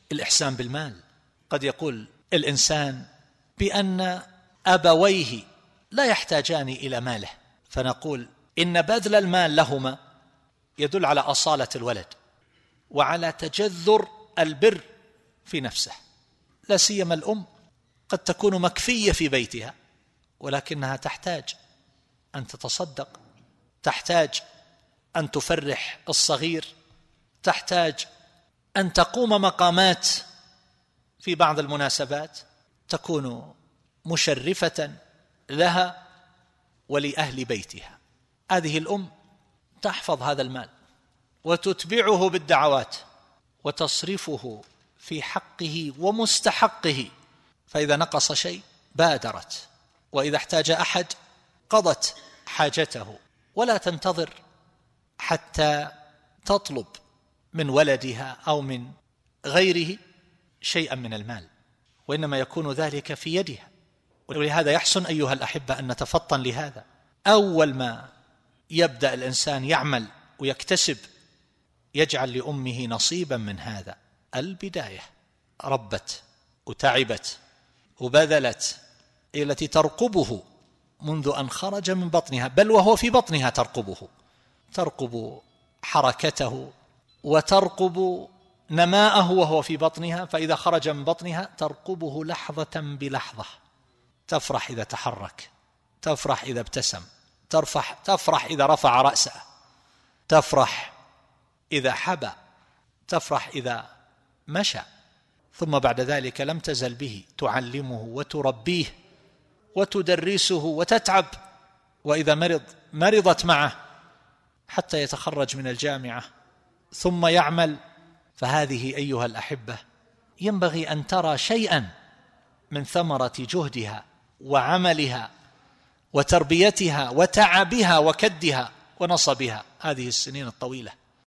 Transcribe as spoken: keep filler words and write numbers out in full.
الإحسان بالمال. قد يقول الإنسان بأن أبويه لا يحتاجان إلى ماله، فنقول إن بذل المال لهما يدل على أصالة الولد وعلى تجذر البر في نفسه، لا سيما الأم قد تكون مكفية في بيتها ولكنها تحتاج أن تتصدق، تحتاج أن تفرح الصغير، تحتاج أن تقوم مقامات في بعض المناسبات تكون مشرفة لها ولأهل بيتها. هذه الأم تحفظ هذا المال وتتبعه بالدعوات وتصرفه في حقه ومستحقه، فإذا نقص شيء بادرت، وإذا احتاج أحد قضت حاجته، ولا تنتظر حتى تطلب من ولدها أو من غيره شيئا من المال، وإنما يكون ذلك في يدها. ولهذا يحسن أيها الأحبة أن نتفطن لهذا. أول ما يبدأ الإنسان يعمل ويكتسب يجعل لأمه نصيبا من هذا. البداية ربت وتعبت وبذلت، التي ترقبه منذ أن خرج من بطنها، بل وهو في بطنها ترقبه، ترقب حركته وترقب نماءه وهو في بطنها، فإذا خرج من بطنها ترقبه لحظة بلحظة، تفرح إذا تحرك، تفرح إذا ابتسم، تفرح, تفرح إذا رفع رأسه، تفرح إذا حبى، تفرح إذا مشى. ثم بعد ذلك لم تزل به تعلمه وتربيه وتدرسه وتتعب، وإذا مرض مرضت معه حتى يتخرج من الجامعة ثم يعمل. فهذه أيها الأحبة ينبغي أن ترى شيئا من ثمرة جهدها وعملها وتربيتها وتعبها وكدها ونصبها هذه السنين الطويلة.